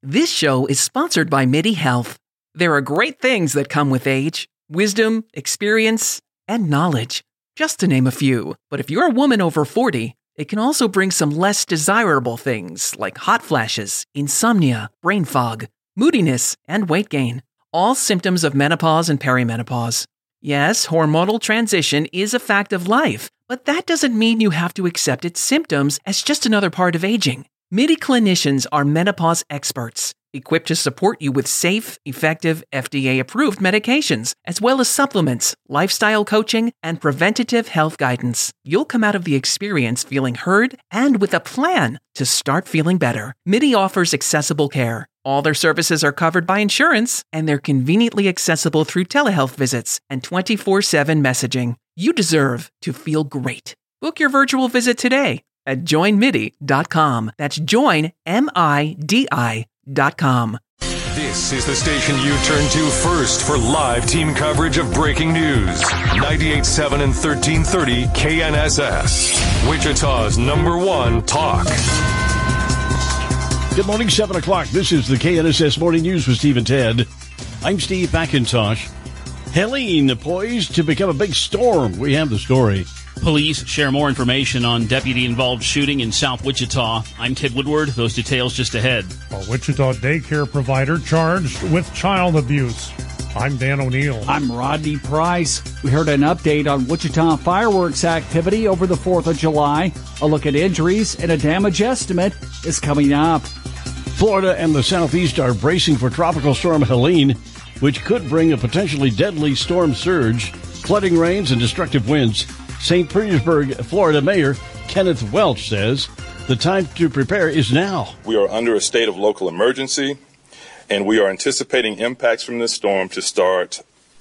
This show is sponsored by MIDI Health. There are great things that come with age: wisdom, experience, and knowledge, just to name a few. But if you're a woman over 40, it can also bring some less desirable things like hot flashes, insomnia, brain fog, moodiness, and weight gain. All symptoms of menopause and perimenopause. Yes, hormonal transition is a fact of life, but that doesn't mean you have to accept its symptoms as just another part of aging. MIDI clinicians are menopause experts, equipped to support you with safe, effective, FDA-approved medications, as well as supplements, lifestyle coaching, and preventative health guidance. You'll come out of the experience feeling heard and with a plan to start feeling better. MIDI offers accessible care. All their services are covered by insurance, and they're conveniently accessible through telehealth visits and 24/7 messaging. You deserve to feel great. Book your virtual visit today at joinmidi.com. That's joinmidi.com. This is the station you turn to first for live team coverage of breaking news. 98.7 and 1330 KNSS. Wichita's #1 talk. Good morning, 7 o'clock. This is the KNSS Morning News with Steve and Ted. I'm Steve McIntosh. Helene poised to become a big storm. We have the story. Police share more information on deputy-involved shooting in South Wichita. I'm Ted Woodward. Those details just ahead. A Wichita daycare provider charged with child abuse. I'm Dan O'Neill. I'm Rodney Price. We heard an update on Wichita fireworks activity over the 4th of July. A look at injuries and a damage estimate is coming up. Florida and the Southeast are bracing for Tropical Storm Helene, which could bring a potentially deadly storm surge, flooding rains, and destructive winds. St. Petersburg, Florida Mayor Kenneth Welch says the time to prepare is now. We are under a state of local emergency, and we are anticipating impacts from this storm to start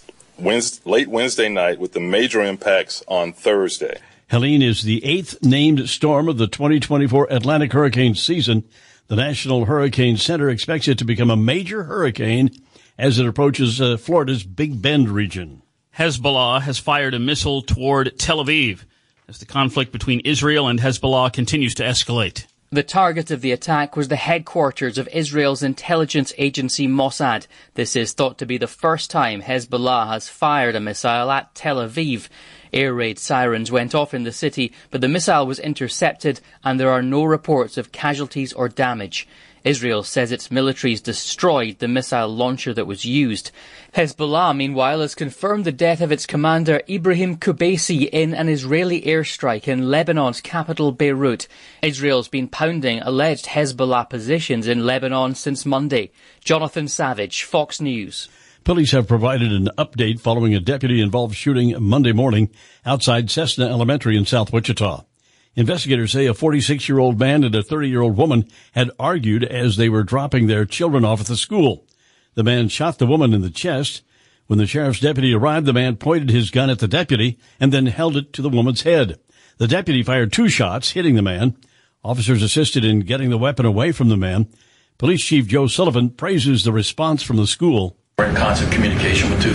late Wednesday night with the major impacts on Thursday. Helene is the 8th named storm of the 2024 Atlantic hurricane season. The National Hurricane Center expects it to become a major hurricane as it approaches Florida's Big Bend region. Hezbollah has fired a missile toward Tel Aviv as the conflict between Israel and Hezbollah continues to escalate. The target of the attack was the headquarters of Israel's intelligence agency Mossad. This is thought to be the first time Hezbollah has fired a missile at Tel Aviv. Air raid sirens went off in the city, but the missile was intercepted and there are no reports of casualties or damage. Israel says its militaries destroyed the missile launcher that was used. Hezbollah, meanwhile, has confirmed the death of its commander Ibrahim Kubaisi in an Israeli airstrike in Lebanon's capital Beirut. Israel's been pounding alleged Hezbollah positions in Lebanon since Monday. Jonathan Savage, Fox News. Police have provided an update following a deputy-involved shooting Monday morning outside Cessna Elementary in South Wichita. Investigators say a 46-year-old man and a 30-year-old woman had argued as they were dropping their children off at the school. The man shot the woman in the chest. When the sheriff's deputy arrived, the man pointed his gun at the deputy and then held it to the woman's head. The deputy fired 2 shots, hitting the man. Officers assisted in getting the weapon away from the man. Police Chief Joe Sullivan praises the response from the school. We're in constant communication with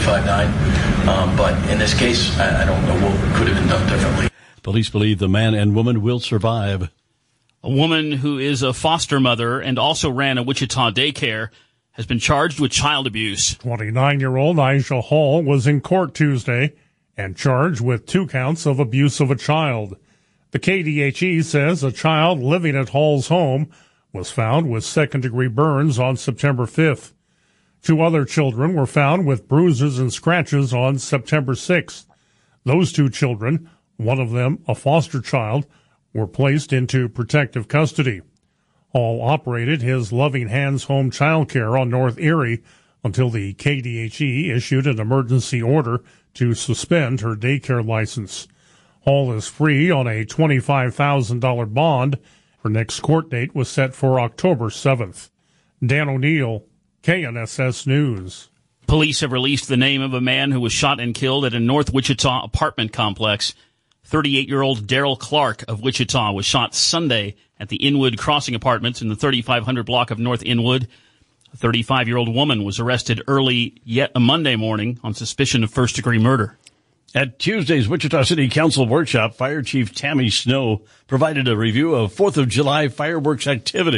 259, but in this case, I don't know what could have been done differently. Police believe the man and woman will survive. A woman who is a foster mother and also ran a Wichita daycare has been charged with child abuse. 29-year-old Aisha Hall was in court Tuesday and charged with 2 counts of abuse of a child. The KDHE says a child living at Hall's home was found with second-degree burns on September 5th. 2 other children were found with bruises and scratches on September 6th. Those 2 children, one of them a foster child, were placed into protective custody. Hall operated his Loving Hands Home Child Care on North Erie until the KDHE issued an emergency order to suspend her daycare license. Hall is free on a $25,000 bond. Her next court date was set for October 7th. Dan O'Neill, KNSS News. Police have released the name of a man who was shot and killed at a North Wichita apartment complex. 38-year-old Daryl Clark of Wichita was shot Sunday at the Inwood Crossing Apartments in the 3500 block of North Inwood. A 35-year-old woman was arrested early yet a Monday morning on suspicion of first-degree murder. At Tuesday's Wichita City Council workshop, Fire Chief Tammy Snow provided a review of 4th of July fireworks activity.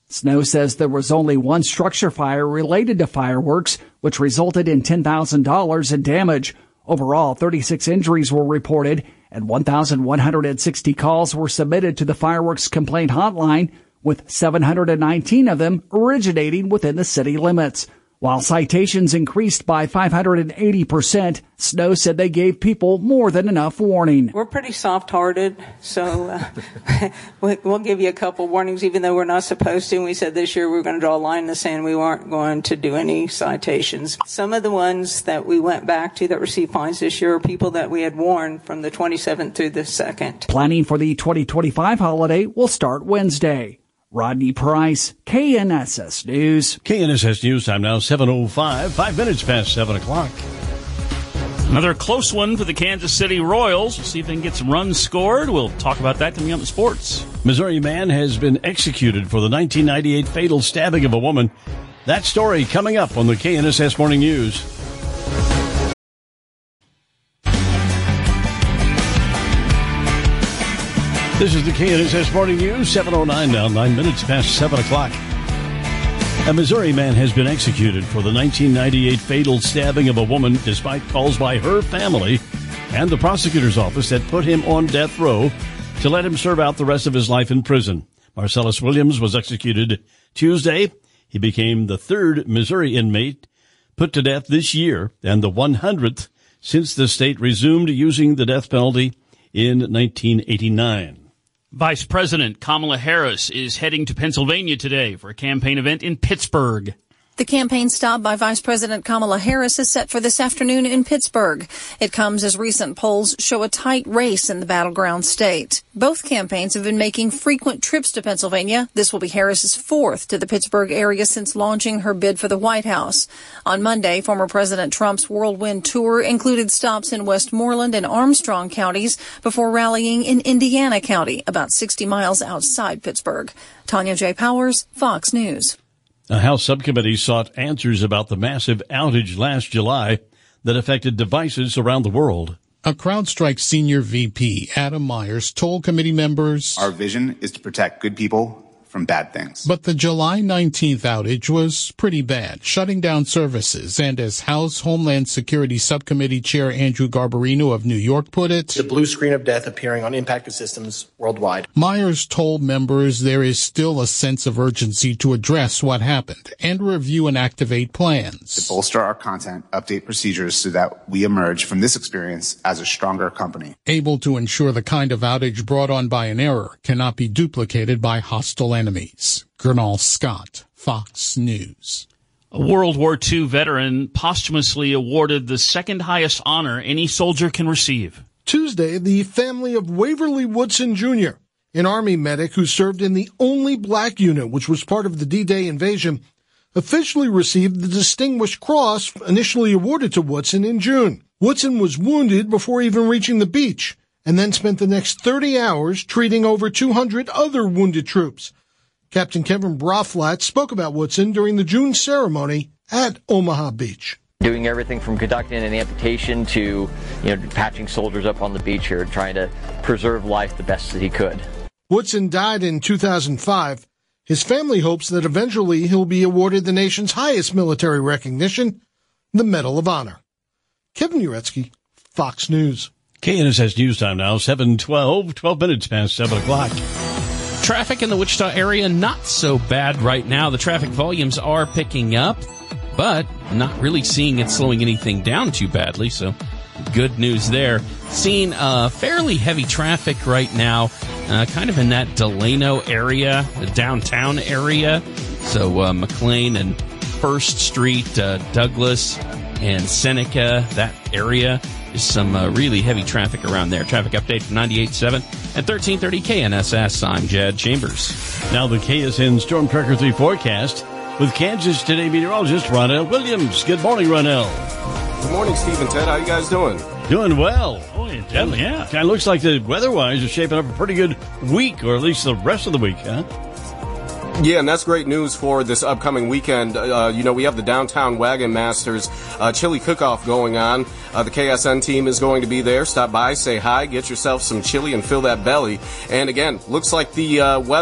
Snow says there was only one structure fire related to fireworks, which resulted in $10,000 in damage. Overall, 36 injuries were reported and 1,160 calls were submitted to the fireworks complaint hotline, with 719 of them originating within the city limits. While citations increased by 580%, Snow said they gave people more than enough warning. We're pretty soft-hearted, so we'll give you a couple warnings, even though we're not supposed to. And we said this year we were going to draw a line in the sand. We weren't going to do any citations. Some of the ones that we went back to that received fines this year are people that we had warned from the 27th through the 2nd. Planning for the 2025 holiday will start Wednesday. Rodney Price, KNSS News. KNSS News time now, 7:05, 5 minutes past 7 o'clock. Another close one for the Kansas City Royals. We'll see if they can get some runs scored. We'll talk about that coming up in sports. Missouri man has been executed for the 1998 fatal stabbing of a woman. That story coming up on the KNSS Morning News. This is the KNSS Morning News, 7:09 now, 9 minutes past 7 o'clock. A Missouri man has been executed for the 1998 fatal stabbing of a woman despite calls by her family and the prosecutor's office that put him on death row to let him serve out the rest of his life in prison. Marcellus Williams was executed Tuesday. He became the third Missouri inmate put to death this year and the 100th since the state resumed using the death penalty in 1989. Vice President Kamala Harris is heading to Pennsylvania today for a campaign event in Pittsburgh. The campaign stop by Vice President Kamala Harris is set for this afternoon in Pittsburgh. It comes as recent polls show a tight race in the battleground state. Both campaigns have been making frequent trips to Pennsylvania. This will be Harris's fourth to the Pittsburgh area since launching her bid for the White House. On Monday, former President Trump's whirlwind tour included stops in Westmoreland and Armstrong counties before rallying in Indiana County, about 60 miles outside Pittsburgh. Tanya J. Powers, Fox News. A House subcommittee sought answers about the massive outage last July that affected devices around the world. A CrowdStrike senior VP, Adam Myers, told committee members, "Our vision is to protect good people from bad things." But the July 19th outage was pretty bad, shutting down services. And as House Homeland Security Subcommittee Chair Andrew Garbarino of New York put it, "The blue screen of death appearing on impacted systems worldwide." Myers told members there is still a sense of urgency to address what happened and review and activate plans. To bolster our content, update procedures so that we emerge from this experience as a stronger company. Able to ensure the kind of outage brought on by an error cannot be duplicated by hostile enemies. Gernal Scott, Fox News. A World War II veteran posthumously awarded the second highest honor any soldier can receive. Tuesday, the family of Waverly Woodson Jr., an Army medic who served in the only black unit which was part of the D-Day invasion, officially received the Distinguished Cross initially awarded to Woodson in June. Woodson was wounded before even reaching the beach and then spent the next 30 hours treating over 200 other wounded troops. Captain Kevin Broflat spoke about Woodson during the June ceremony at Omaha Beach. Doing everything from conducting an amputation to, patching soldiers up on the beach here, trying to preserve life the best that he could. Woodson died in 2005. His family hopes that eventually he'll be awarded the nation's highest military recognition, the Medal of Honor. Kevin Uretsky, Fox News. KNSS News time now, 7:12, 12 minutes past 7 o'clock. Traffic in the Wichita area, not so bad right now. The traffic volumes are picking up, but not really seeing it slowing anything down too badly, so good news there. Seeing fairly heavy traffic right now, kind of in that Delano area, the downtown area. So McLean and First Street, Douglas and Seneca, that area. Is some really heavy traffic around there. Traffic update from 98.7 at 1330 KNSS. I'm Jed Chambers. Now the KSN Storm Tracker 3 forecast with Kansas Today meteorologist Ronell Williams. Good morning, Ronell. Good morning, Steve and Ted. How you guys doing? Doing well. Oh, yeah. Kind of looks like the weather-wise is shaping up a pretty good week, or at least the rest of the week, huh? Yeah, and that's great news for this upcoming weekend. We have the Downtown Wagon Masters chili cook-off going on. The KSN team is going to be there. Stop by, say hi, get yourself some chili, and fill that belly. And again, looks like the weather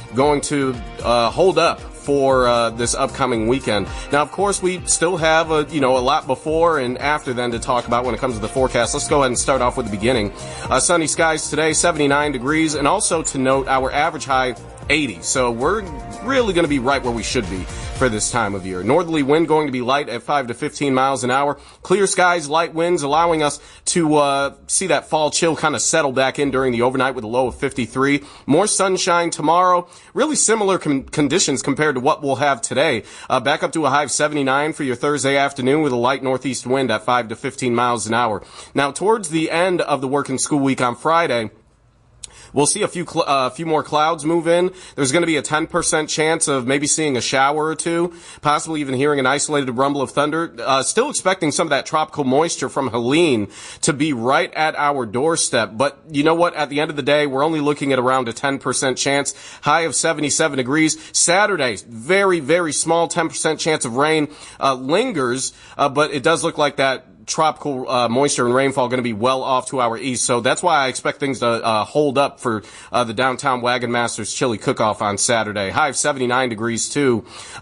going to hold up for this upcoming weekend. Now, of course, we still have a lot before and after then to talk about when it comes to the forecast. Let's go ahead and start off with the beginning. Sunny skies today, 79 degrees, and also to note our average high 80. So we're really going to be right where we should be for this time of year. Northerly wind going to be light at 5 to 15 miles an hour. Clear skies, light winds, allowing us to see that fall chill kind of settle back in during the overnight with a low of 53. More sunshine tomorrow. Really similar conditions compared to what we'll have today. Back up to a high of 79 for your Thursday afternoon with a light northeast wind at 5 to 15 miles an hour. Now, towards the end of the working school week on Friday, we'll see a few more clouds move in. There's going to be a 10% chance of maybe seeing a shower or two, possibly even hearing an isolated rumble of thunder. Still expecting some of that tropical moisture from Helene to be right at our doorstep. But you know what? At the end of the day, we're only looking at around a 10% chance. High of 77 degrees. Saturday, very, very small 10% chance of rain lingers, but it does look like that tropical moisture and rainfall going to be well off to our east. So that's why I expect things to hold up for the downtown Wagon Masters chili cook-off on Saturday. High of 79 degrees too,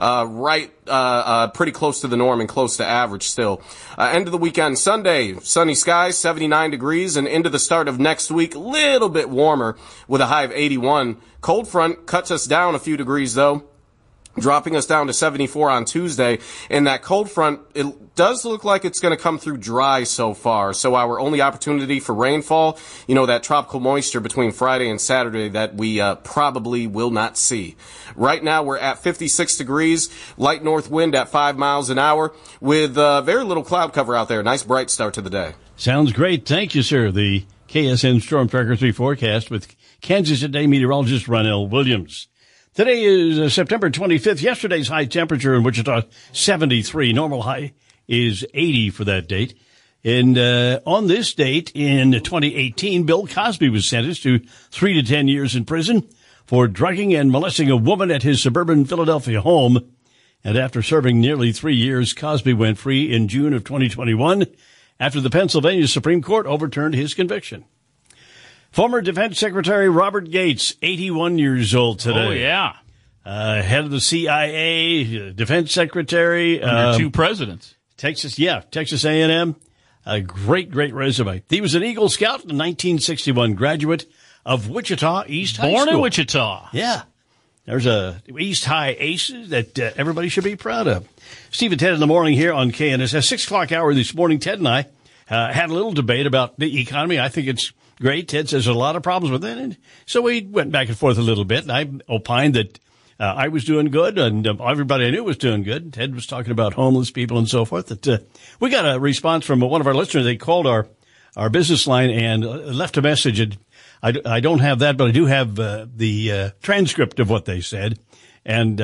pretty close to the norm and close to average still. End of the weekend, Sunday, sunny skies, 79 degrees, and into the start of next week, a little bit warmer with a high of 81. Cold front cuts us down a few degrees though, dropping us down to 74 on Tuesday. And that cold front, it does look like it's going to come through dry so far. So our only opportunity for rainfall, that tropical moisture between Friday and Saturday that we probably will not see. Right now we're at 56 degrees, light north wind at 5 miles an hour with very little cloud cover out there. Nice bright start to the day. Sounds great. Thank you, sir. The KSN Storm Tracker 3 forecast with Kansas Today meteorologist Ronell Williams. Today is September 25th. Yesterday's high temperature in Wichita, 73. Normal high is 80 for that date. And on this date in 2018, Bill Cosby was sentenced to 3 to 10 years in prison for drugging and molesting a woman at his suburban Philadelphia home. And after serving nearly 3 years, Cosby went free in June of 2021 after the Pennsylvania Supreme Court overturned his conviction. Former Defense Secretary Robert Gates, 81 years old today. Oh, yeah. Head of the CIA, Defense Secretary. Under two presidents. Texas A&M. A great resume. He was an Eagle Scout, a 1961 graduate of Wichita East High School. Born in Wichita. Yeah. There's a East High aces that everybody should be proud of. Steve and Ted in the morning here on KNSS. 6 o'clock hour this morning, Ted and I had a little debate about the economy. I think it's great. Ted says there's a lot of problems with it. And so we went back and forth a little bit. And I opined that I was doing good and everybody I knew was doing good. Ted was talking about homeless people and so forth. That we got a response from one of our listeners. They called our business line and left a message. And I don't have that, but I do have the transcript of what they said. And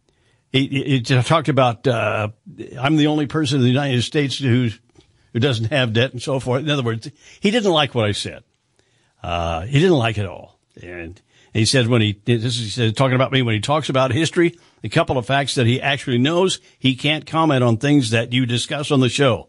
he talked about I'm the only person in the United States who doesn't have debt and so forth. In other words, he didn't like what I said. He didn't like it all. And he said talking about me, when he talks about history, a couple of facts that he actually knows, he can't comment on things that you discuss on the show.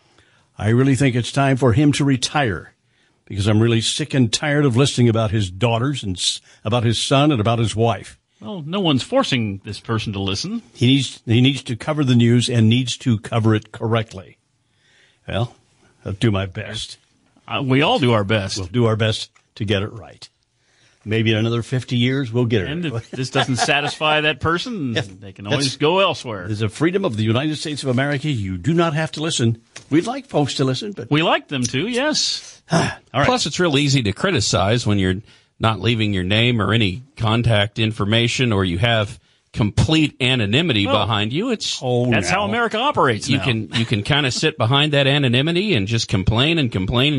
I really think it's time for him to retire because I'm really sick and tired of listening about his daughters and about his son and about his wife. Well, no one's forcing this person to listen. He needs to cover the news and needs to cover it correctly. Well, I'll do my best. We all do our best. We'll do our best to get it right. Maybe in another 50 years, we'll get it. And if this doesn't satisfy that person, they can always go elsewhere. There's a freedom of the United States of America. You do not have to listen. We'd like folks to listen, but we like them to, yes. All right. Plus, it's real easy to criticize when you're not leaving your name or any contact information, or you have complete anonymity behind you. That's how America operates now. You can kind of sit behind that anonymity and just complain and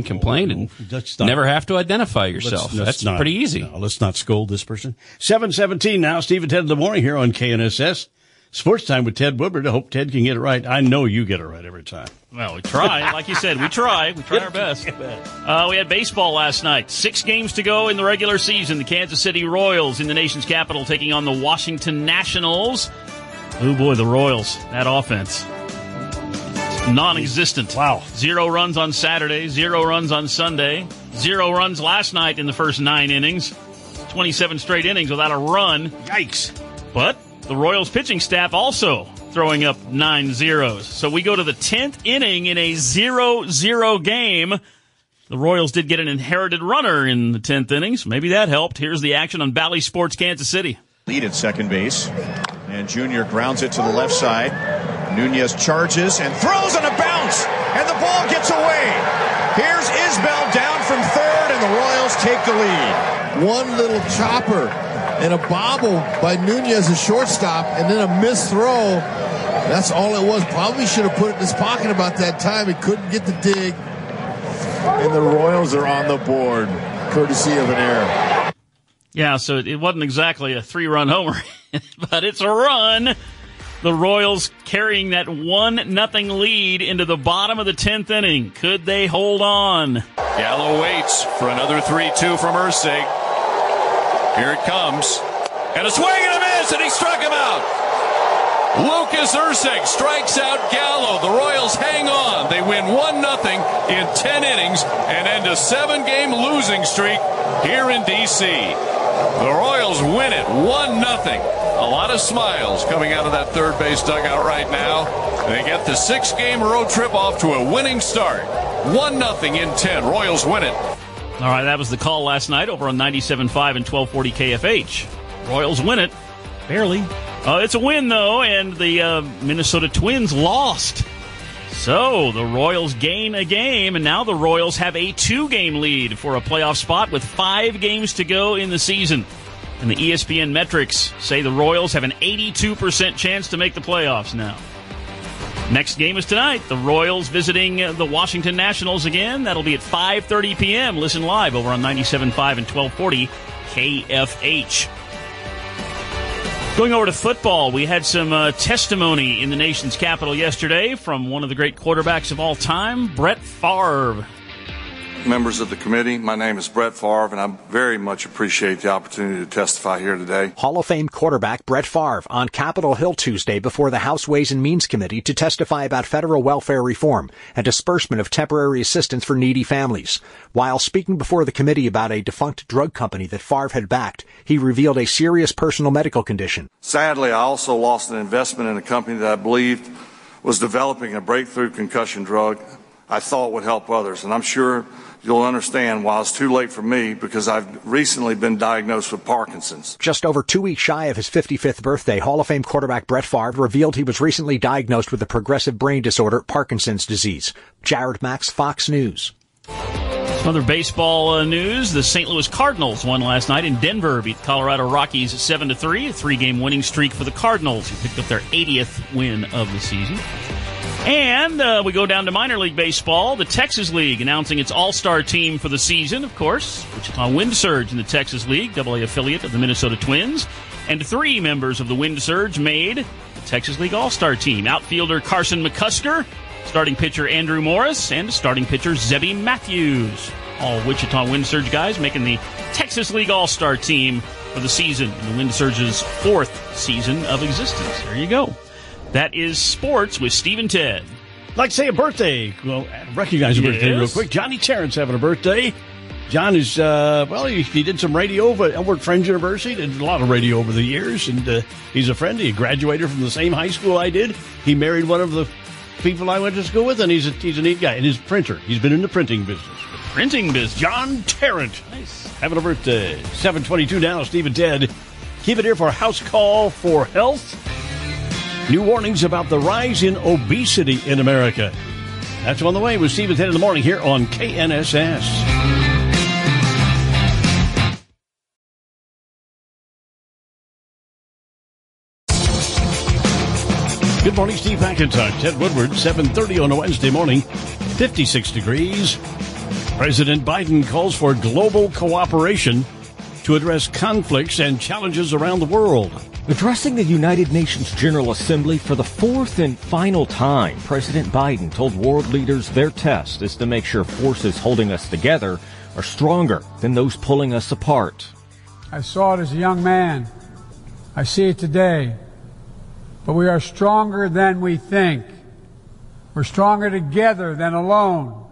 never have to identify yourself. That's pretty easy. No, let's not scold this person. 7:17 now. Steve and Ted in the morning here on KNSS. Sports Time with Ted Woodward. I hope Ted can get it right. I know you get it right every time. Well, we try. Like you said, we try. We try our best. We had baseball last night. 6 games to go in the regular season. The Kansas City Royals in the nation's capital taking on the Washington Nationals. Oh, boy, the Royals. That offense. Non-existent. Wow. 0 runs on Saturday, 0 runs on Sunday, 0 runs last night in the first 9 innings. 27 straight innings without a run. Yikes. But the Royals pitching staff also throwing up 9 zeros. So we go to the 10th inning in a 0-0 game. The Royals did get an inherited runner in the 10th innings. Maybe that helped. Here's the action on Bally Sports Kansas City. Lead at second base. And Junior grounds it to the left side. Nunez charges and throws on a bounce. And the ball gets away. Here's Isbell down from third, and the Royals take the lead. One little chopper and a bobble by Nunez, a shortstop, and then a missed throw. That's all it was. Probably should have put it in his pocket about that time. He couldn't get the dig. And the Royals are on the board, courtesy of an error. Yeah, so it wasn't exactly a 3-run homer, but it's a run. The Royals carrying that 1-0 lead into the bottom of the 10th inning. Could they hold on? Gallo waits for another 3-2 from Ursig. Here it comes. And a swing and a miss, and he struck him out. Lucas Ursig strikes out Gallo. The Royals hang on. They win 1-0 in 10 innings and end a 7-game losing streak here in D.C. The Royals win it 1-0. A lot of smiles coming out of that third base dugout right now. They get the 6-game road trip off to a winning start. 1-0 in 10. Royals win it. All right, that was the call last night over on 97.5 and 1240 KFH. Royals win it. Barely. It's a win, though, and the Minnesota Twins lost. So the Royals gain a game, and now the Royals have a 2-game lead for a playoff spot with 5 games to go in the season. And the ESPN metrics say the Royals have an 82% chance to make the playoffs now. Next game is tonight. The Royals visiting the Washington Nationals again. That'll be at 5:30 p.m. Listen live over on 97.5 and 1240 KFH. Going over to football, we had some testimony in the nation's capital yesterday from one of the great quarterbacks of all time, Brett Favre. Members of the committee, my name is Brett Favre, and I very much appreciate the opportunity to testify here today. Hall of Fame quarterback Brett Favre on Capitol Hill Tuesday before the House Ways and Means Committee to testify about federal welfare reform and disbursement of temporary assistance for needy families. While speaking before the committee about a defunct drug company that Favre had backed, he revealed a serious personal medical condition. Sadly, I also lost an investment in a company that I believed was developing a breakthrough concussion drug I thought would help others, and I'm sure you'll understand why it's too late for me because I've recently been diagnosed with Parkinson's. Just over 2 weeks shy of his 55th birthday, Hall of Fame quarterback Brett Favre revealed he was recently diagnosed with a progressive brain disorder, Parkinson's disease. Jared Max, Fox News. Some other baseball news. The St. Louis Cardinals won last night in Denver, beat the Colorado Rockies 7-3, a 3-game winning streak for the Cardinals, who picked up their 80th win of the season. And we go down to minor league baseball. The Texas League announcing its all-star team for the season, of course. Wichita Wind Surge in the Texas League, AA affiliate of the Minnesota Twins. And 3 members of the Wind Surge made the Texas League all-star team. Outfielder Carson McCusker, starting pitcher Andrew Morris, and starting pitcher Zebby Matthews. All Wichita Wind Surge guys making the Texas League all-star team for the season in the Wind Surge's 4th season of existence. There you go. That is sports with Steve and Ted. I'd like to say a birthday. Well, recognize a birthday real quick. Johnny Terrence having a birthday. John is, he did some radio at Elmwood Friends University. Did a lot of radio over the years, and he's a friend. He graduated from the same high school I did. He married one of the people I went to school with, and he's a neat guy. And his printer. He's been in the printing business. Printing business. John Tarrant. Nice. Having a birthday. 7:22 now, Steve and Ted. Keep it here for House Call for Health. New warnings about the rise in obesity in America. That's on the way with Steve and Ted in the morning here on KNSS. Good morning, Steve McIntyre, Ted Woodward, 7:30 on a Wednesday morning, 56 degrees. President Biden calls for global cooperation to address conflicts and challenges around the world. Addressing the United Nations General Assembly for the 4th and final time, President Biden told world leaders their test is to make sure forces holding us together are stronger than those pulling us apart. I saw it as a young man. I see it today. But we are stronger than we think. We're stronger together than alone.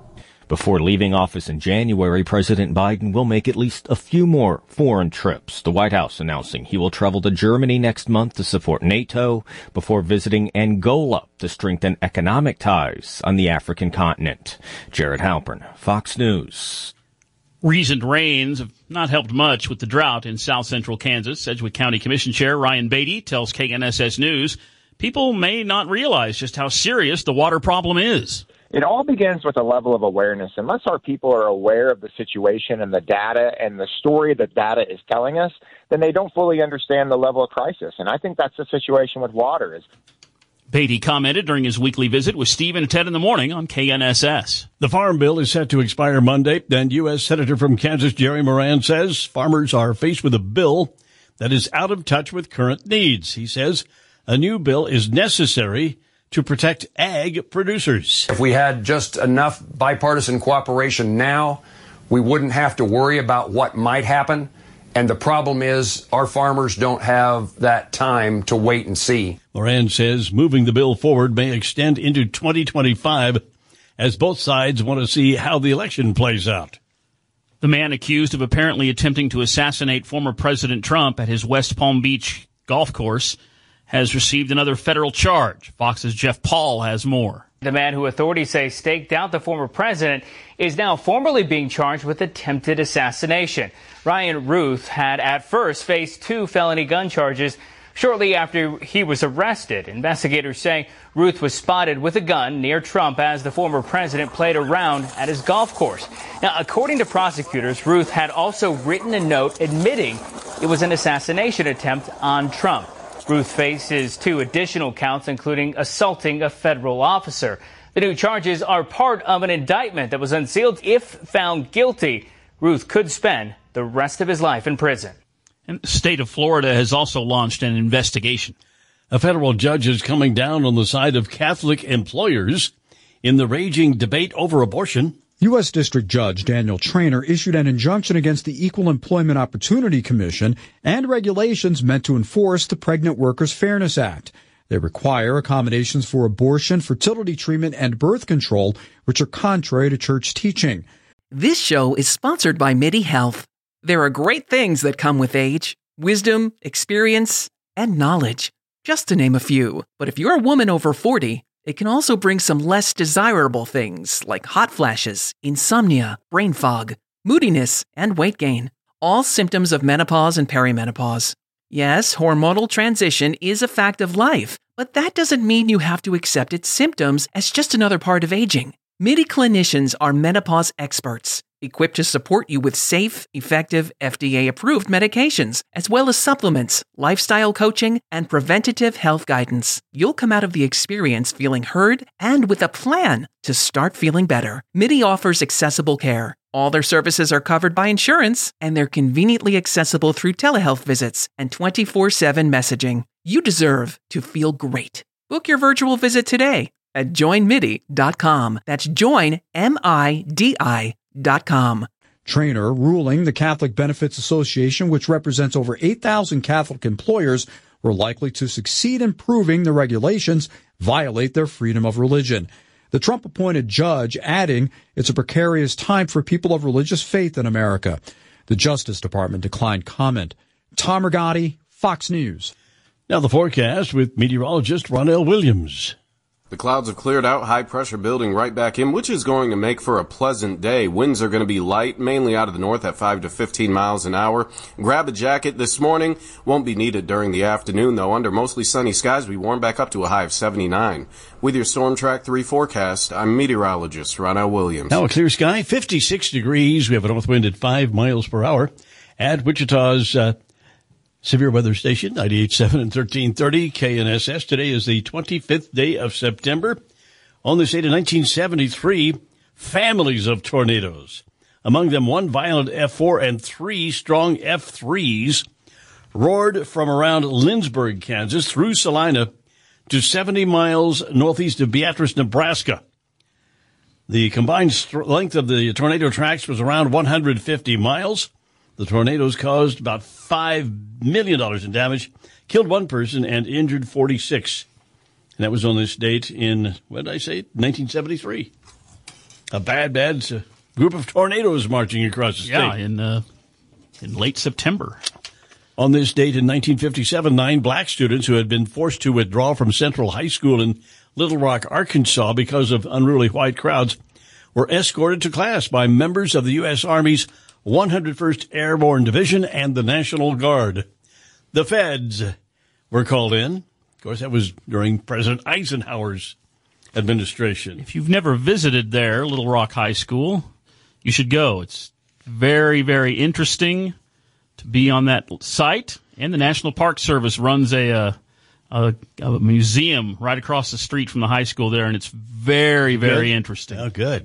Before leaving office in January, President Biden will make at least a few more foreign trips. The White House announcing he will travel to Germany next month to support NATO before visiting Angola to strengthen economic ties on the African continent. Jared Halpern, Fox News. Recent rains have not helped much with the drought in south-central Kansas. Sedgwick County Commission Chair Ryan Beatty tells KNSS News people may not realize just how serious the water problem is. It all begins with a level of awareness. Unless our people are aware of the situation and the data and the story that data is telling us, then they don't fully understand the level of crisis. And I think that's the situation with water. Beatty commented during his weekly visit with Steve and Ted in the morning on KNSS. The Farm Bill is set to expire Monday, and U.S. Senator from Kansas Jerry Moran says farmers are faced with a bill that is out of touch with current needs. He says a new bill is necessary to protect ag producers. If we had just enough bipartisan cooperation now, we wouldn't have to worry about what might happen. And the problem is our farmers don't have that time to wait and see. Moran says moving the bill forward may extend into 2025 as both sides want to see how the election plays out. The man accused of apparently attempting to assassinate former President Trump at his West Palm Beach golf course has received another federal charge. Fox's Jeff Paul has more. The man who authorities say staked out the former president is now formally being charged with attempted assassination. Ryan Ruth had at first faced 2 felony gun charges shortly after he was arrested. Investigators say Ruth was spotted with a gun near Trump as the former president played around at his golf course. Now, according to prosecutors, Ruth had also written a note admitting it was an assassination attempt on Trump. Ruth faces 2 additional counts, including assaulting a federal officer. The new charges are part of an indictment that was unsealed. If found guilty, Ruth could spend the rest of his life in prison. And the state of Florida has also launched an investigation. A federal judge is coming down on the side of Catholic employers in the raging debate over abortion. U.S. District Judge Daniel Traynor issued an injunction against the Equal Employment Opportunity Commission and regulations meant to enforce the Pregnant Workers Fairness Act. They require accommodations for abortion, fertility treatment, and birth control, which are contrary to church teaching. This show is sponsored by MIDI Health. There are great things that come with age: wisdom, experience, and knowledge, just to name a few. But if you're a woman over 40, it can also bring some less desirable things like hot flashes, insomnia, brain fog, moodiness, and weight gain, all symptoms of menopause and perimenopause. Yes, hormonal transition is a fact of life, but that doesn't mean you have to accept its symptoms as just another part of aging. MIDI clinicians are menopause experts, equipped to support you with safe, effective, FDA-approved medications, as well as supplements, lifestyle coaching, and preventative health guidance. You'll come out of the experience feeling heard and with a plan to start feeling better. MIDI offers accessible care. All their services are covered by insurance, and they're conveniently accessible through telehealth visits and 24/7 messaging. You deserve to feel great. Book your virtual visit today at joinmidi.com. That's joinmidi.com. Traynor ruling the Catholic Benefits Association, which represents over 8,000 Catholic employers, were likely to succeed in proving the regulations violate their freedom of religion. The Trump-appointed judge adding it's a precarious time for people of religious faith in America. The Justice Department declined comment. Tom Rigotti, Fox News. Now the forecast with meteorologist Ronell Williams. The clouds have cleared out, high pressure building right back in, which is going to make for a pleasant day. Winds are going to be light, mainly out of the north at 5 to 15 miles an hour. Grab a jacket this morning. Won't be needed during the afternoon, though. Under mostly sunny skies, we warm back up to a high of 79. With your Storm Track 3 forecast, I'm meteorologist Ronell Williams. Now a clear sky, 56 degrees. We have a north wind at 5 miles per hour. At Wichita's severe weather station, 98.7 and 1330 KNSS. Today is the 25th day of September. On this date in 1973, families of tornadoes. Among them, one violent F4 and 3 strong F3s roared from around Lindsborg, Kansas, through Salina to 70 miles northeast of Beatrice, Nebraska. The combined length of the tornado tracks was around 150 miles. The tornadoes caused about $5 million in damage, killed one person, and injured 46. And that was on this date in, what did I say, 1973. A bad group of tornadoes marching across the state. Yeah, in late September. On this date in 1957, 9 black students who had been forced to withdraw from Central High School in Little Rock, Arkansas because of unruly white crowds were escorted to class by members of the U.S. Army's 101st Airborne Division and the National Guard. The feds were called in. Of course, that was during President Eisenhower's administration. If you've never visited there, Little Rock High School, you should go. It's very, very interesting to be on that site. And the National Park Service runs a museum right across the street from the high school there, and it's very, very interesting. Oh, good.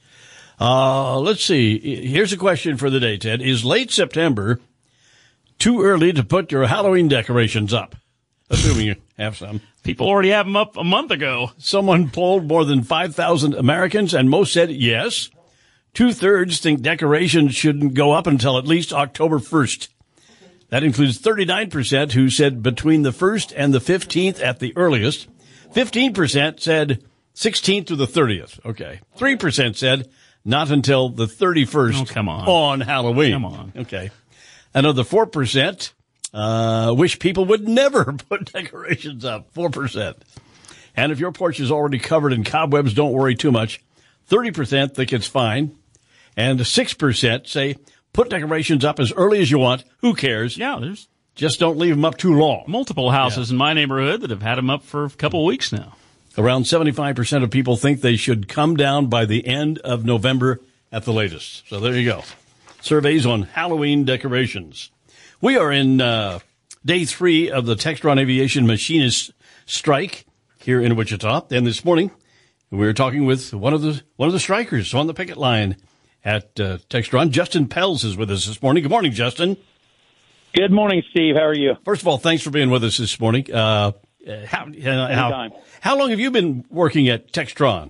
Let's see. Here's a question for the day, Ted. Is late September too early to put your Halloween decorations up? Assuming you have some. People already have them up a month ago. Someone polled more than 5,000 Americans, and most said yes. 2/3 think decorations shouldn't go up until at least October 1st. That includes 39% who said between the 1st and the 15th at the earliest. 15% said 16th to the 30th. Okay. 3% said not until the 31st. Oh, come on. Halloween. Come on. Okay. Another 4% wish people would never put decorations up. 4%. And if your porch is already covered in cobwebs, don't worry too much. 30% think it's fine. And 6% say put decorations up as early as you want. Who cares? Yeah, there's just don't leave them up too long. Multiple houses in my neighborhood that have had them up for a couple of weeks now. Around 75% of people think they should come down by the end of November at the latest. So there you go. Surveys on Halloween decorations. We are in day 3 of the Textron Aviation Machinist strike here in Wichita. And this morning, we were talking with one of the strikers on the picket line at Textron. Justin Pelz is with us this morning. Good morning, Justin. Good morning, Steve. How are you? First of all, thanks for being with us this morning. How long have you been working at Textron?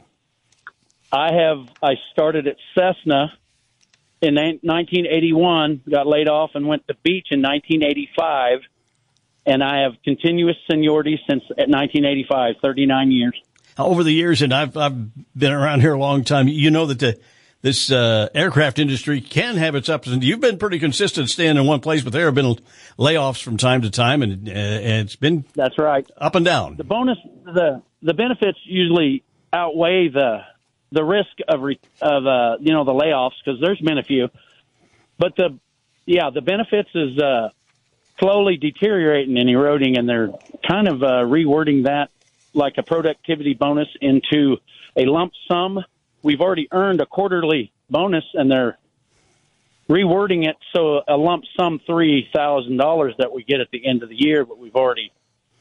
I started at Cessna in 1981, got laid off, and went to Beach in 1985. And I have continuous seniority since 1985, 39 years. Over the years, and I've been around here a long time, you know that this aircraft industry can have its ups and downs. You've been pretty consistent staying in one place, but there have been layoffs from time to time, and it's been that's right up and down. The bonus, the benefits usually outweigh the risk of the layoffs, because there's been a few, but the benefits is slowly deteriorating and eroding, and they're kind of rewording that like a productivity bonus into a lump sum. We've already earned a quarterly bonus, and they're rewording it so a lump sum $3,000 that we get at the end of the year, but we've already,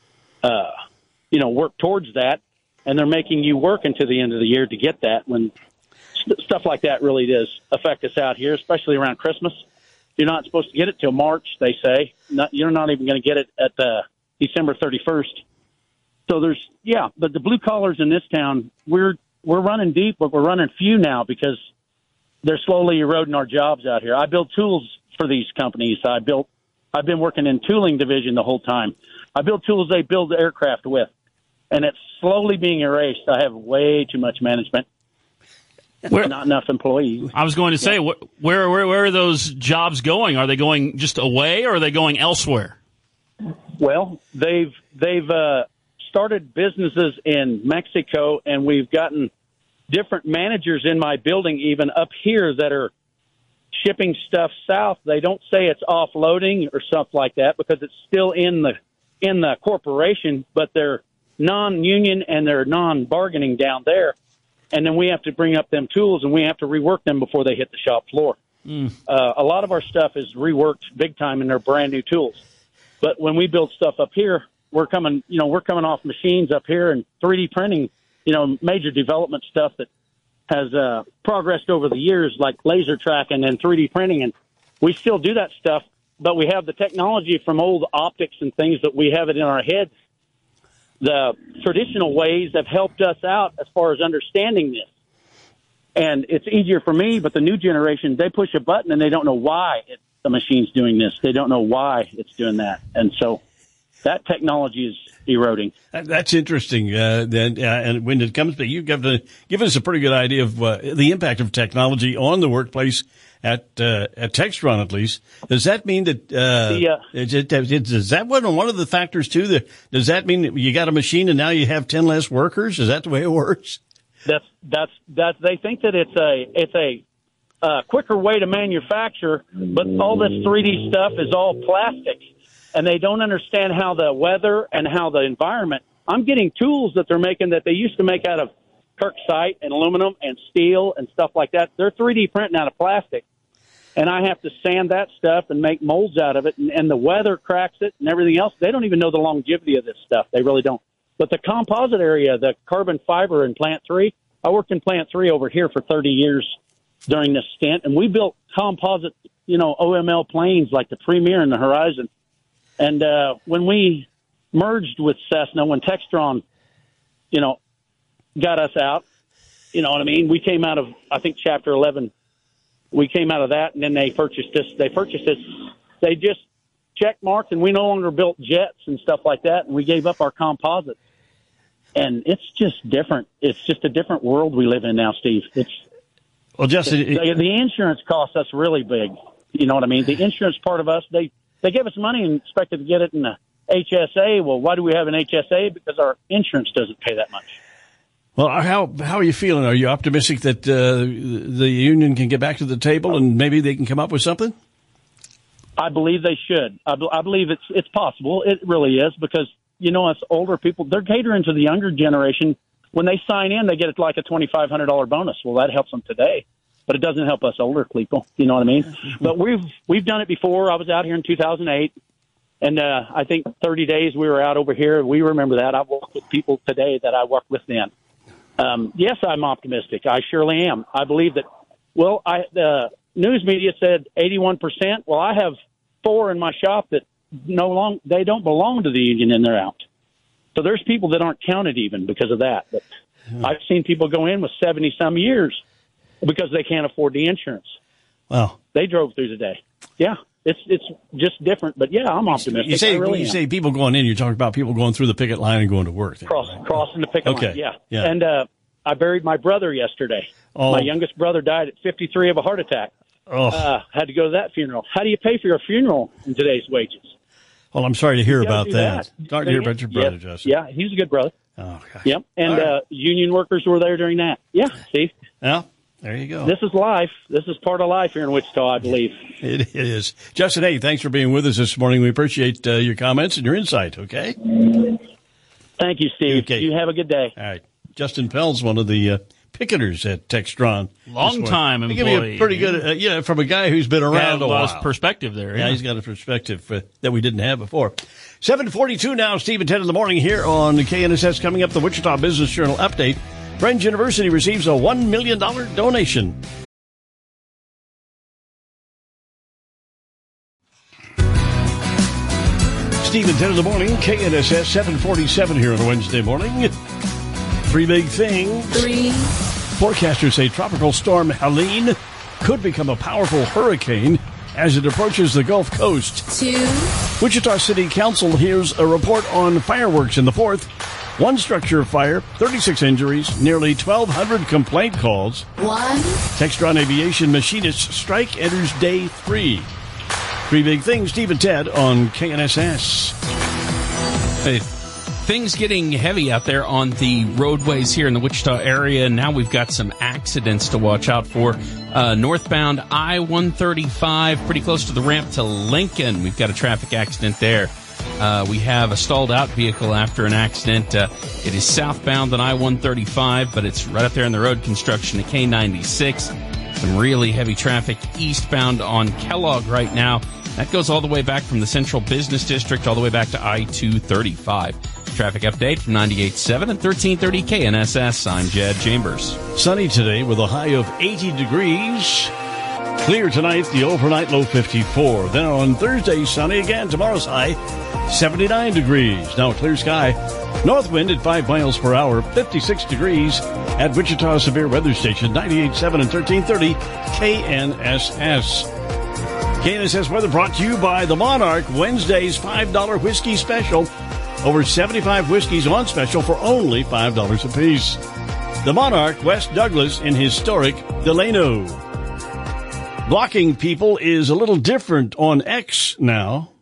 worked towards that, and they're making you work until the end of the year to get that. When stuff like that really does affect us out here, especially around Christmas. You're not supposed to get it till March, they say. You're not even going to get it at December 31st. So but the blue collars in this town, we're running deep, but we're running few now because they're slowly eroding our jobs out here. I build tools for these companies. I've been working in tooling division the whole time. I build tools they build aircraft with, and it's slowly being erased. I have way too much management. Not enough employees. I was going to say, where are those jobs going? Are they going just away, or are they going elsewhere? Well, they've started businesses in Mexico, and we've gotten different managers in my building, even up here, that are shipping stuff south. They don't say it's offloading or stuff like that because it's still in the corporation, but they're non-union and they're non-bargaining down there. And then we have to bring up them tools, and we have to rework them before they hit the shop floor. A lot of our stuff is reworked big time, and they're brand new tools. But when we build stuff up here, we're coming off machines up here and 3D printing, major development stuff that has progressed over the years, like laser tracking and 3D printing. And we still do that stuff, but we have the technology from old optics and things that we have it in our heads. The traditional ways have helped us out as far as understanding this. And it's easier for me, but the new generation, they push a button and they don't know why the machine's doing this. They don't know why it's doing that. And so that technology eroding. That's interesting. And when it comes to, you've given us a pretty good idea of the impact of technology on the workplace at Textron, at least. Does that mean that is that one of the factors too? Does that mean that you got a machine and now you have 10 less workers? Is that the way it works? That's they think that it's a quicker way to manufacture, but all this 3D stuff is all plastic, and they don't understand how the weather and how the environment. I'm getting tools that they're making that they used to make out of Kirksite and aluminum and steel and stuff like that. They're 3D printing out of plastic, and I have to sand that stuff and make molds out of it, and the weather cracks it and everything else. They don't even know the longevity of this stuff. They really don't. But the composite area, the carbon fiber in Plant 3, I worked in Plant 3 over here for 30 years during this stint, and we built composite, OML planes like the Premier and the Horizon. And when we merged with Cessna, when Textron, got us out, you know what I mean? We came out of, I think, Chapter 11. We came out of that, and then they purchased us. They just checkmarked, and we no longer built jets and stuff like that, and we gave up our composites. And it's just different. It's just a different world we live in now, Steve. Well, Justin, the insurance costs us really big. You know what I mean? The insurance part of us, they gave us money and expected to get it in the HSA. Well, why do we have an HSA? Because our insurance doesn't pay that much. Well, how are you feeling? Are you optimistic that the union can get back to the table and maybe they can come up with something? I believe they should. I believe it's possible. It really is, because us older people, they're catering to the younger generation. When they sign in, they get like a $2,500 bonus. Well, that helps them today, but it doesn't help us older people. You know what I mean? But we've done it before. I was out here in 2008, and I think 30 days we were out over here. We remember that. I've worked with people today that I worked with then. Yes, I'm optimistic. I surely am. I believe that. Well, the news media said 81%. Well, I have 4 in my shop that they don't belong to the union, and they're out. So there's people that aren't counted even because of that. But I've seen people go in with 70-some years because they can't afford the insurance. Wow. They drove through the day. Yeah, it's just different. But, yeah, I'm optimistic. You say people going in, you're talking about people going through the picket line and going to work. Crossing the picket line, yeah. And I buried my brother yesterday. Oh. My youngest brother died at 53 of a heart attack. Oh. Had to go to that funeral. How do you pay for your funeral in today's wages? Well, I'm sorry to hear about that. Sorry to hear about your brother, Justin. Yeah, he's a good brother. Oh, gosh. Yep, and union workers were there during that. Yeah, Steve. Well, there you go. This is life. This is part of life here in Wichita, I believe. It is. Justin, hey, thanks for being with us this morning. We appreciate your comments and your insight, okay? Thank you, Steve. Okay. You have a good day. All right. Justin Pell's one of the picketers at Textron. Long-time employee. Give me a pretty good, from a guy who's been around a while. Lost perspective there. Yeah, he's got a perspective that we didn't have before. 7:42 now, Steve, at 10 in the morning here on KNSS. Coming up, the Wichita Business Journal update. Friends University receives a $1 million donation. Steve at 10 in the morning, KNSS 747 here on a Wednesday morning. 3 big things. 3. Forecasters say Tropical Storm Helene could become a powerful hurricane as it approaches the Gulf Coast. 2. Wichita City Council hears a report on fireworks in the 4th. 1 structure fire, 36 injuries, nearly 1,200 complaint calls. 1. Textron Aviation machinist strike enters day 3. 3 big things, Steve and Ted on KNSS. Hey, things getting heavy out there on the roadways here in the Wichita area. Now we've got some accidents to watch out for. Northbound I-135, pretty close to the ramp to Lincoln. We've got a traffic accident there. We have a stalled out vehicle after an accident. It is southbound on I-135, but it's right up there in the road construction at K96. Some really heavy traffic eastbound on Kellogg right now. That goes all the way back from the Central Business District all the way back to I-235. Traffic update from 98.7 and 1330 KNSS. I'm Jed Chambers. Sunny today with a high of 80 degrees. Clear tonight, the overnight low 54. Then on Thursday, sunny again. Tomorrow's high 79 degrees. Now clear sky. North wind at 5 miles per hour, 56 degrees at Wichita Severe Weather Station, 98.7 and 1330 KNSS. KNSS weather brought to you by the Monarch, Wednesday's $5 whiskey special. Over 75 whiskeys on special for only $5 apiece. The Monarch, West Douglas in historic Delano. Blocking people is a little different on X now.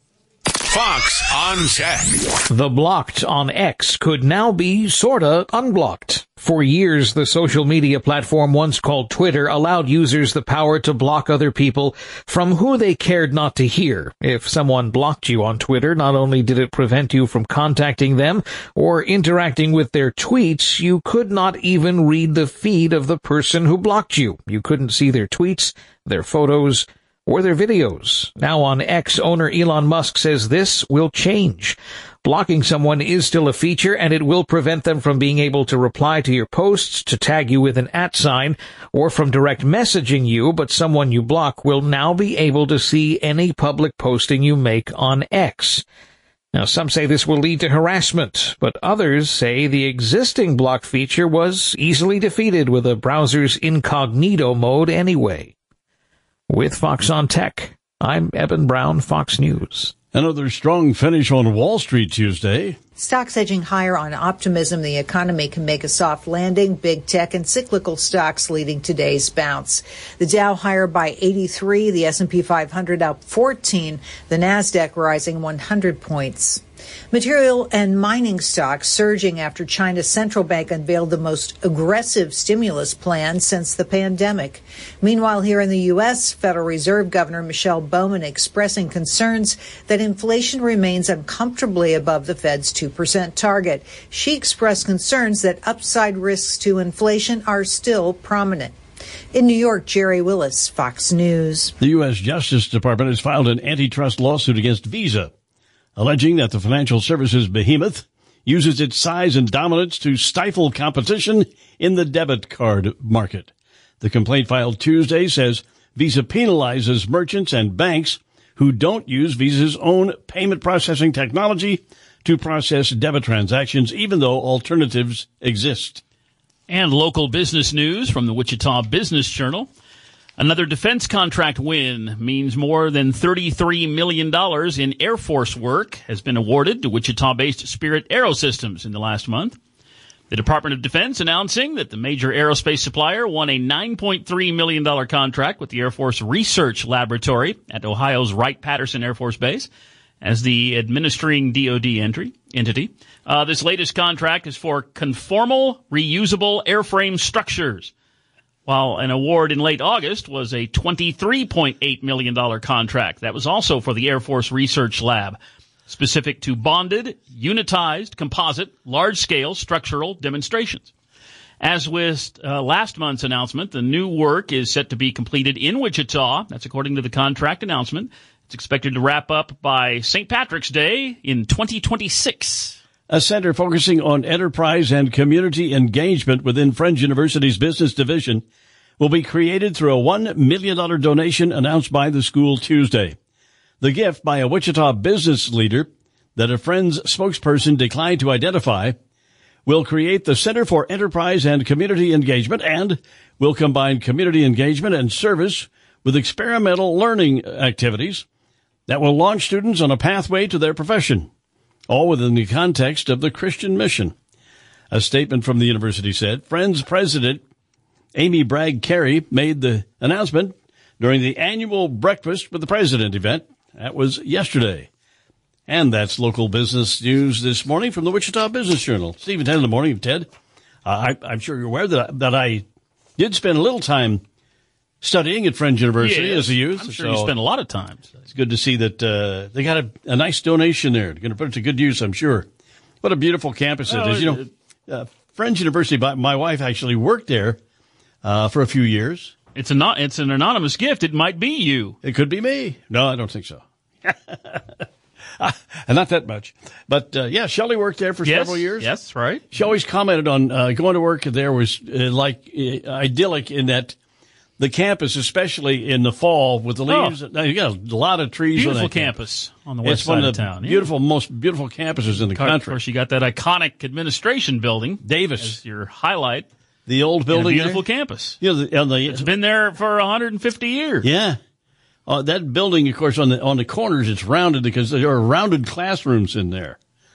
Fox on Tech. The blocked on X could now be sorta unblocked. For years, the social media platform once called Twitter allowed users the power to block other people from who they cared not to hear. If someone blocked you on Twitter, not only did it prevent you from contacting them or interacting with their tweets, you could not even read the feed of the person who blocked you. You couldn't see their tweets, their photos, or their videos. Now on X, owner Elon Musk says this will change. Blocking someone is still a feature, and it will prevent them from being able to reply to your posts, to tag you with an @sign, or from direct messaging you, but someone you block will now be able to see any public posting you make on X. Now, some say this will lead to harassment, but others say the existing block feature was easily defeated with a browser's incognito mode anyway. With Fox on Tech, I'm Eben Brown, Fox News. Another strong finish on Wall Street Tuesday. Stocks edging higher on optimism the economy can make a soft landing. Big tech and cyclical stocks leading today's bounce. The Dow higher by 83, the S&P 500 up 14, the Nasdaq rising 100 points. Material and mining stocks surging after China's central bank unveiled the most aggressive stimulus plan since the pandemic. Meanwhile, here in the U.S., Federal Reserve Governor Michelle Bowman expressing concerns that inflation remains uncomfortably above the Fed's 2% target. She expressed concerns that upside risks to inflation are still prominent. In New York, Jerry Willis, Fox News. The U.S. Justice Department has filed an antitrust lawsuit against Visa, alleging that the financial services behemoth uses its size and dominance to stifle competition in the debit card market. The complaint filed Tuesday says Visa penalizes merchants and banks who don't use Visa's own payment processing technology to process debit transactions, even though alternatives exist. And local business news from the Wichita Business Journal. Another defense contract win means more than $33 million in Air Force work has been awarded to Wichita-based Spirit Aerosystems in the last month. The Department of Defense announcing that the major aerospace supplier won a $9.3 million contract with the Air Force Research Laboratory at Ohio's Wright-Patterson Air Force Base as the administering DoD entity. This latest contract is for conformal, reusable airframe structures, while an award in late August was a $23.8 million contract. That was also for the Air Force Research Lab, specific to bonded, unitized, composite, large-scale structural demonstrations. As with last month's announcement, the new work is set to be completed in Wichita. That's according to the contract announcement. It's expected to wrap up by St. Patrick's Day in 2026. A center focusing on enterprise and community engagement within Friends University's business division will be created through a $1 million donation announced by the school Tuesday. The gift by a Wichita business leader that a Friends spokesperson declined to identify will create the Center for Enterprise and Community Engagement and will combine community engagement and service with experimental learning activities that will launch students on a pathway to their profession, all within the context of the Christian mission. A statement from the university said, Friends President Amy Bragg Carey made the announcement during the annual Breakfast with the President event. That was yesterday. And that's local business news this morning from the Wichita Business Journal. Stephen, 10 in the morning. Ted, I'm sure you're aware that I did spend a little time studying at Friends University as a youth. I'm sure you spent a lot of time. It's good to see that they got a nice donation there. They're going to put it to good use, I'm sure. What a beautiful campus it is. You know, Friends University, my wife actually worked there for a few years. It's an anonymous gift. It might be you. It could be me. No, I don't think so. Not that much. But, yeah, Shelley worked there for several years. Yes, right. She always commented on going to work there was idyllic in that the campus, especially in the fall with the leaves. You got a lot of trees. Beautiful on that campus on the west side of town. Beautiful, most beautiful campuses in the country. Of course, you got that iconic administration building. Davis. As your highlight. The old building. And a beautiful campus. Yeah, it's been there for 150 years. Yeah. That building, of course, on the corners, it's rounded because there are rounded classrooms in there.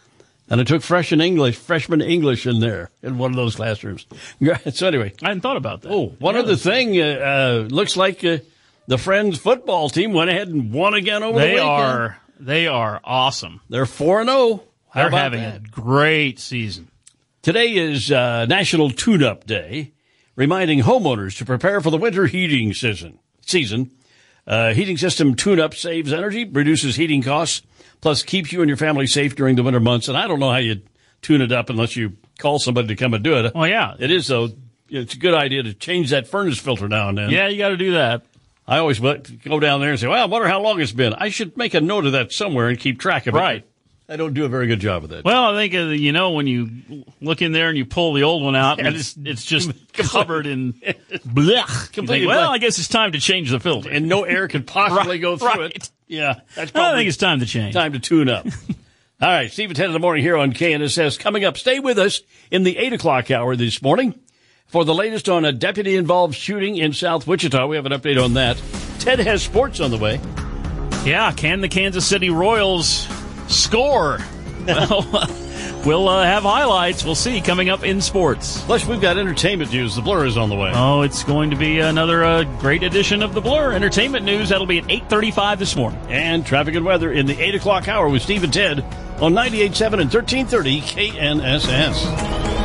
And I took freshman English in there in one of those classrooms. So anyway. I hadn't thought about that. Oh, one other thing. Looks like the Friends football team went ahead and won again over the weekend. They are awesome. They're 4-0. They're having a great season. Today is National Tune-Up Day, reminding homeowners to prepare for the winter heating season. Heating system tune-up saves energy, reduces heating costs, plus keeps you and your family safe during the winter months. And I don't know how you tune it up unless you call somebody to come and do it. Well, yeah. It is, though. It's a good idea to change that furnace filter now and then. Yeah, you got to do that. I always go down there and say, well, I wonder how long it's been. I should make a note of that somewhere and keep track of it. Right. I don't do a very good job of that. Well, I think, when you look in there and you pull the old one out, and it's just covered in blech. I guess it's time to change the filter. And no air can possibly go through it. Yeah. That's probably I think it's time to change. Time to tune up. All right, Steve at 10 in the morning here on KNSS. Coming up, stay with us in the 8 o'clock hour this morning for the latest on a deputy-involved shooting in South Wichita. We have an update on that. Ted has sports on the way. Yeah, can the Kansas City Royals score? Well, we'll have highlights. We'll see coming up in sports. Plus, we've got entertainment news. The Blur is on the way. Oh, it's going to be another great edition of the Blur Entertainment News. That'll be at 8:35 this morning. And traffic and weather in the 8 o'clock hour with Steve and Ted on 98.7 and 1330 KNSS.